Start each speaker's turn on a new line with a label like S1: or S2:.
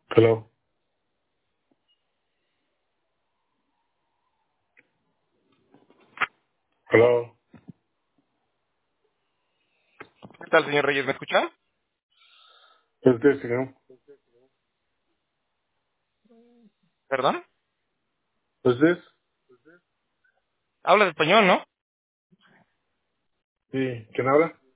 S1: Hello. Hello.
S2: ¿Qué tal, señor Reyes? ¿Me escucha?
S1: Who's this again?
S2: ¿Perdón?
S1: Who's this?
S2: Habla de español, ¿no?
S1: Sí. ¿Quién habla?